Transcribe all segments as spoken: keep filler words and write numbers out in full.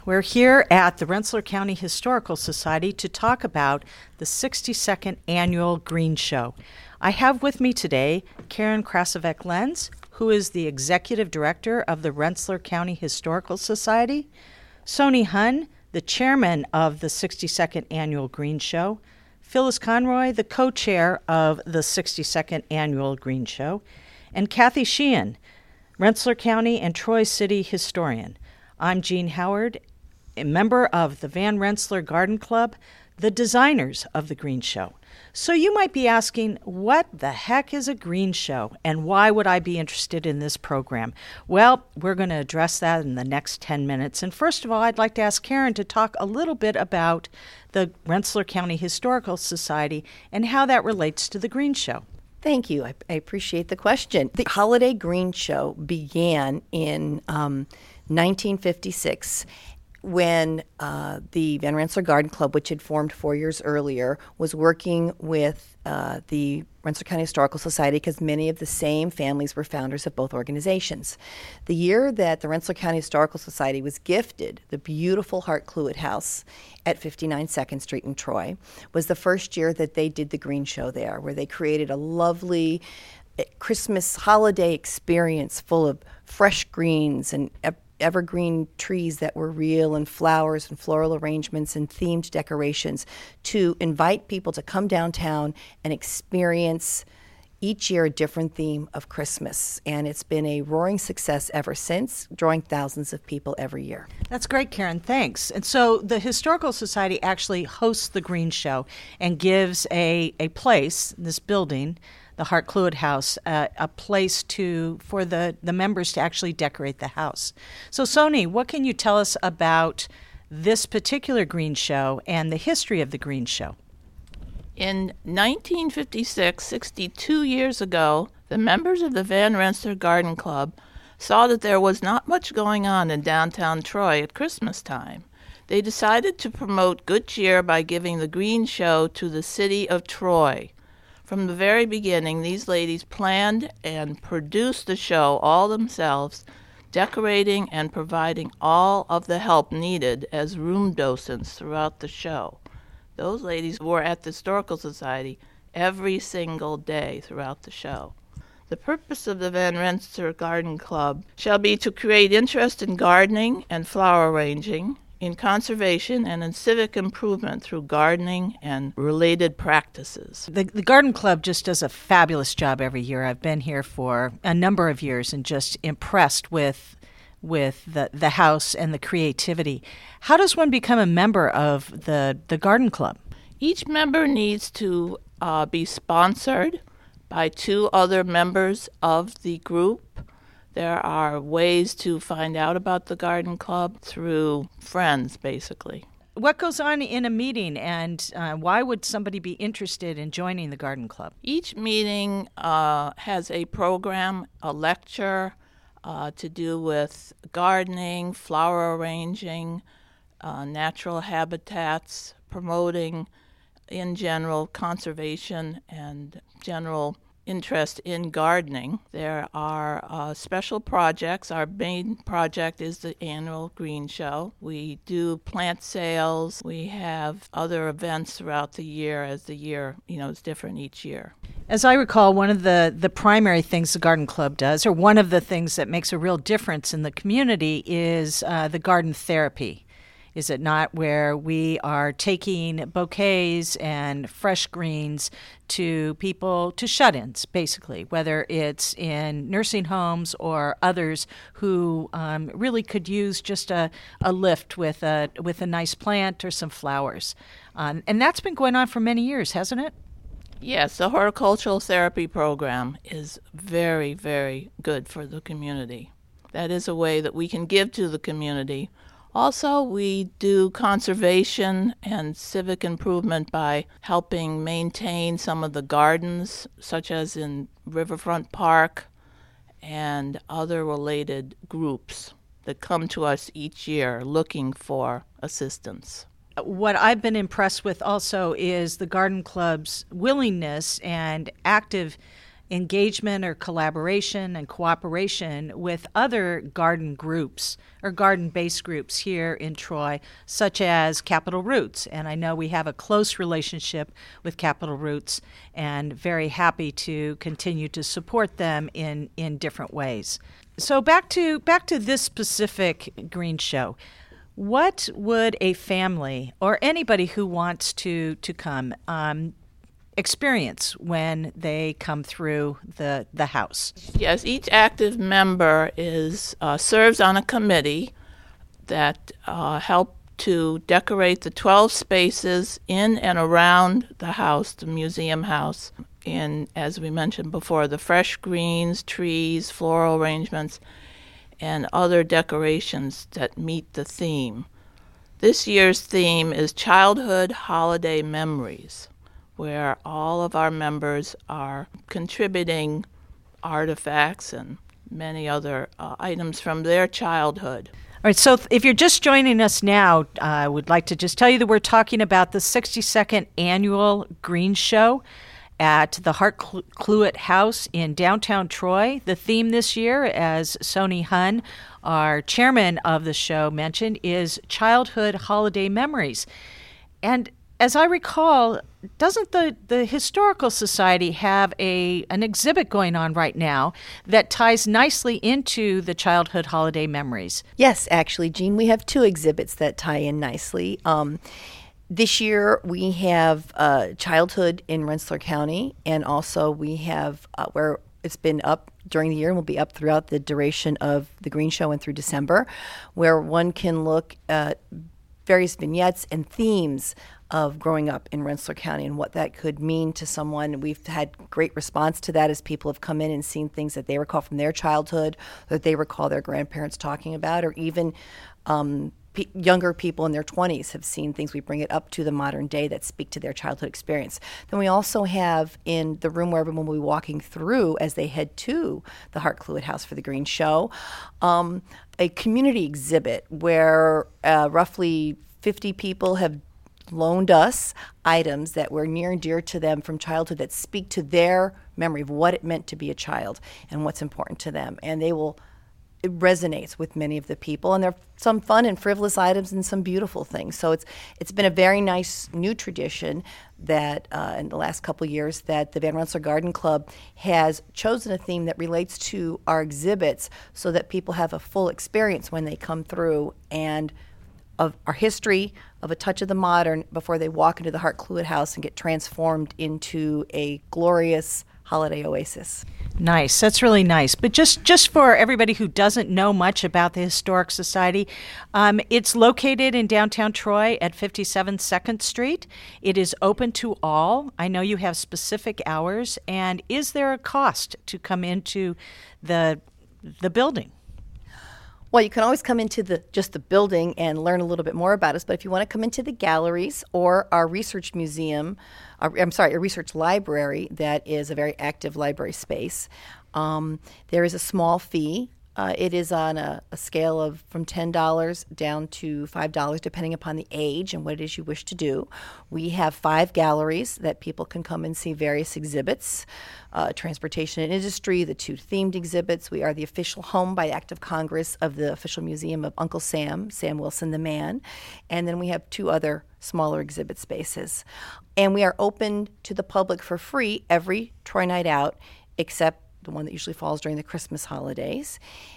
We're here at the Rensselaer County Historical Society to talk about the sixty-second Annual Green Show. I have with me today Karen Krasovec-Lenz, who is the Executive Director of the Rensselaer County Historical Society, Sony Hun, the Chairman of the sixty-second Annual Green Show, Phyllis Conroy, the Co-Chair of the sixty-second Annual Green Show, and Kathy Sheehan, Rensselaer County and Troy City Historian. I'm Jean Howard, a member of the Van Rensselaer Garden Club, the designers of the Green Show. So you might be asking, what the heck is a Green Show, and why would I be interested in this program? Well, we're going to address that in the next ten minutes. And first of all, I'd like to ask Karen to talk a little bit about the Rensselaer County Historical Society and how that relates to the Green Show. Thank you. I, I appreciate the question. The Holiday Green Show began in um, nineteen fifty-six when uh, the Van Rensselaer Garden Club, which had formed four years earlier, was working with uh, the Rensselaer County Historical Society because many of the same families were founders of both organizations. The year that the Rensselaer County Historical Society was gifted the beautiful Hart Cluett House at fifty-nine second Street in Troy was the first year that they did the Green Show there, where they created a lovely Christmas holiday experience full of fresh greens and evergreen trees that were real and flowers and floral arrangements and themed decorations to invite people to come downtown and experience each year a different theme of Christmas. And it's been a roaring success ever since, drawing thousands of people every year. That's great, Karen. Thanks. And so the Historical Society actually hosts the Green Show and gives a, a place, this building, the Hart Cluett House, uh, a place to for the, the members to actually decorate the house. So, Sony, what can you tell us about this particular Green Show and the history of the Green Show? In nineteen fifty-six, sixty-two years ago, the members of the Van Rensselaer Garden Club saw that there was not much going on in downtown Troy at Christmas time. They decided to promote good cheer by giving the Green Show to the city of Troy. From the very beginning, these ladies planned and produced the show all themselves, decorating and providing all of the help needed as room docents throughout the show. Those ladies were at the Historical Society every single day throughout the show. The purpose of the Van Rensselaer Garden Club shall be to create interest in gardening and flower arranging, in conservation, and in civic improvement through gardening and related practices. The, the Garden Club just does a fabulous job every year. I've been here for a number of years and just impressed with with the, the house and the creativity. How does one become a member of the, the Garden Club? Each member needs to uh, be sponsored by two other members of the group. There are ways to find out about the Garden Club through friends, basically. What goes on in a meeting, and uh, why would somebody be interested in joining the Garden Club? Each meeting uh, has a program, a lecture uh, to do with gardening, flower arranging, uh, natural habitats, promoting, in general, conservation and general interest in gardening. There are uh, special projects. Our main project is the annual Green Show. We do plant sales. We have other events throughout the year as the year, you know, is different each year. As I recall, one of the, the primary things the Garden Club does, or one of the things that makes a real difference in the community, is uh, the garden therapy. Is it not, where we are taking bouquets and fresh greens to people, to shut-ins, basically, whether it's in nursing homes or others who um, really could use just a, a lift with a, with a nice plant or some flowers. Um, and that's been going on for many years, hasn't it? Yes, the horticultural therapy program is very, very good for the community. That is a way that we can give to the community. Also, we do conservation and civic improvement by helping maintain some of the gardens, such as in Riverfront Park, and other related groups that come to us each year looking for assistance. What I've been impressed with also is the Garden Club's willingness and active engagement or collaboration and cooperation with other garden groups or garden-based groups here in Troy, such as Capital Roots. And I know we have a close relationship with Capital Roots and very happy to continue to support them in, in different ways. So back to back to this specific green show. What would a family or anybody who wants to, to come um, experience when they come through the the house? Yes, each active member is uh, serves on a committee that uh, help to decorate the twelve spaces in and around the house, the museum house, in, as we mentioned before, the fresh greens, trees, floral arrangements, and other decorations that meet the theme. This year's theme is Childhood Holiday Memories, where all of our members are contributing artifacts and many other uh, items from their childhood. All right, so if you're just joining us now, uh, I would like to just tell you that we're talking about the sixty-second Annual Green Show at the Hart Cluett House in downtown Troy. The theme this year, as Sony Hun, our chairman of the show, mentioned, is Childhood Holiday Memories. And as I recall, doesn't the, the Historical Society have a an exhibit going on right now that ties nicely into the childhood holiday memories? Yes, actually, Jean, we have two exhibits that tie in nicely. Um, this year we have uh, Childhood in Rensselaer County, and also we have uh, where it's been up during the year and will be up throughout the duration of the Green Show and through December, where one can look at various vignettes and themes of growing up in Rensselaer County and what that could mean to someone. We've had great response to that as people have come in and seen things that they recall from their childhood, that they recall their grandparents talking about, or even um, p- younger people in their twenties have seen things. We bring it up to the modern day that speak to their childhood experience. Then we also have in the room where everyone will be walking through as they head to the Hart Cluett House for the Green Show, um, a community exhibit where uh, roughly fifty people have loaned us items that were near and dear to them from childhood that speak to their memory of what it meant to be a child and what's important to them. And they will, it resonates with many of the people. And there are some fun and frivolous items and some beautiful things. So it's it's been a very nice new tradition that uh, in the last couple of years that the Van Rensselaer Garden Club has chosen a theme that relates to our exhibits so that people have a full experience when they come through and of our history, of a touch of the modern, before they walk into the Hart Cluett House and get transformed into a glorious holiday oasis. Nice. That's really nice. But just, just for everybody who doesn't know much about the Historic Society, um, it's located in downtown Troy at fifty-seven second Street. It is open to all. I know you have specific hours. And is there a cost to come into the the building? Well, you can always come into the just the building and learn a little bit more about us. But if you want to come into the galleries or our research museum, our, I'm sorry, a research library that is a very active library space, um, there is a small fee. Uh, it is on a, a scale of from ten dollars down to five dollars, depending upon the age and what it is you wish to do. We have five galleries that people can come and see various exhibits, uh, transportation and industry, the two themed exhibits. We are the official home by Act of Congress of the official museum of Uncle Sam, Sam Wilson the Man. And then we have two other smaller exhibit spaces. And we are open to the public for free every Troy Night Out, except the one that usually falls during the Christmas holidays.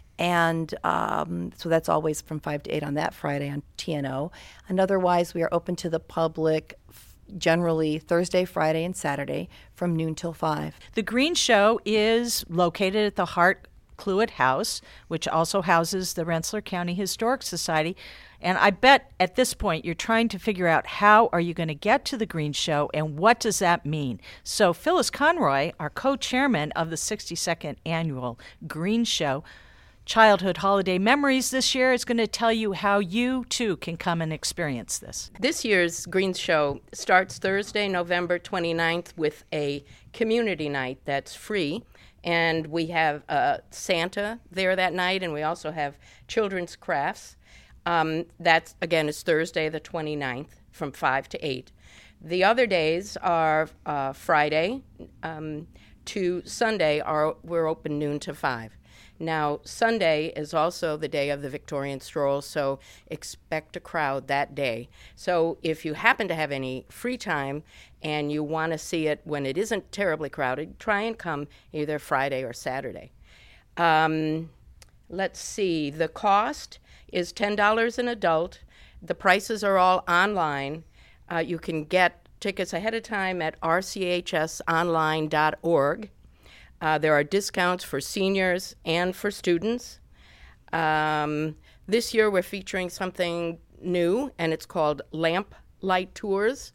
And um, so that's always from five to eight on that Friday on T N O. And otherwise, we are open to the public f- generally Thursday, Friday, and Saturday from noon till five. The Green Show is located at the Hart Cluett House, which also houses the Rensselaer County Historic Society. And I bet at this point you're trying to figure out how are you going to get to the Green Show and what does that mean? So Phyllis Conroy, our co-chairman of the sixty-second Annual Green Show, Childhood Holiday Memories this year, is going to tell you how you too can come and experience this. This year's Green Show starts Thursday, November twenty-ninth with a community night that's free. And we have uh, Santa there that night, and we also have children's crafts. Um, that's, again, is Thursday the twenty-ninth from five to eight. The other days are uh, Friday, um, to Sunday, are, we're open noon to five. Now, Sunday is also the day of the Victorian Stroll, so expect a crowd that day. So if you happen to have any free time and you want to see it when it isn't terribly crowded, try and come either Friday or Saturday. Um, let's see, the cost is ten dollars an adult. The prices are all online. Uh, you can get tickets ahead of time at r c h s online dot org. Uh, there are discounts for seniors and for students. Um, this year we're featuring something new, and it's called Lamp Light Tours.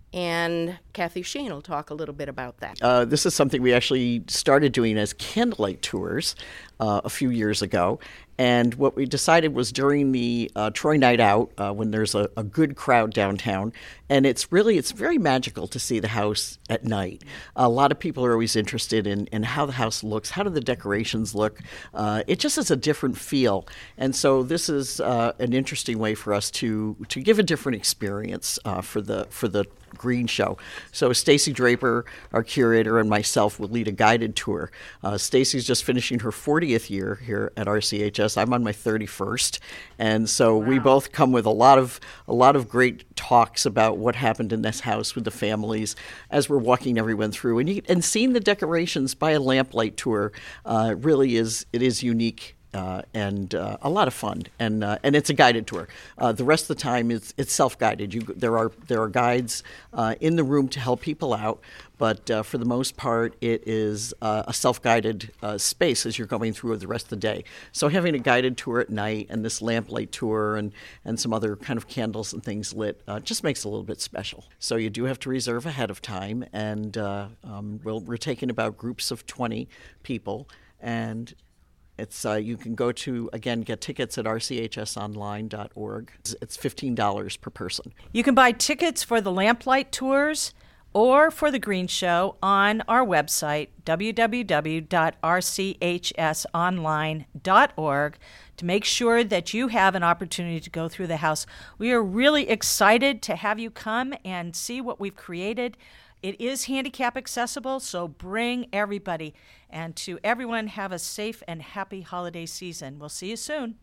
And Kathy Sheen will talk a little bit about that. Uh, this is something we actually started doing as candlelight tours uh, a few years ago. And what we decided was during the uh, Troy Night Out, uh, when there's a, a good crowd downtown, and it's really, it's very magical to see the house at night. A lot of people are always interested in, in how the house looks, how do the decorations look. Uh, it just has a different feel. And so this is uh, an interesting way for us to to give a different experience uh, for the for the Green Show. So Stacy Draper, our curator, and myself will lead a guided tour. Uh, Stacy's just finishing her fortieth year here at R C H S. I'm on my thirty-first, and so wow. we both come with a lot of a lot of great talks about what happened in this house with the families as we're walking everyone through, and you, and seeing the decorations by a lamplight tour uh, really is it is unique. Uh, and uh, a lot of fun, and uh, and it's a guided tour. Uh, the rest of the time, it's it's self-guided. You there are there are guides uh, in the room to help people out, but uh, for the most part, it is uh, a self-guided uh, space as you're going through the rest of the day. So having a guided tour at night and this lamplight tour and and some other kind of candles and things lit uh, just makes it a little bit special. So you do have to reserve ahead of time, and uh, um, we'll, we're taking about groups of twenty people, and It's uh, you can go to, again, get tickets at r c h s online dot org. It's fifteen dollars per person. You can buy tickets for the Lamplight Tours or for the Green Show on our website, w w w dot r c h s online dot org, to make sure that you have an opportunity to go through the house. We are really excited to have you come and see what we've created. It is handicap accessible, so bring everybody. And to everyone, have a safe and happy holiday season. We'll see you soon.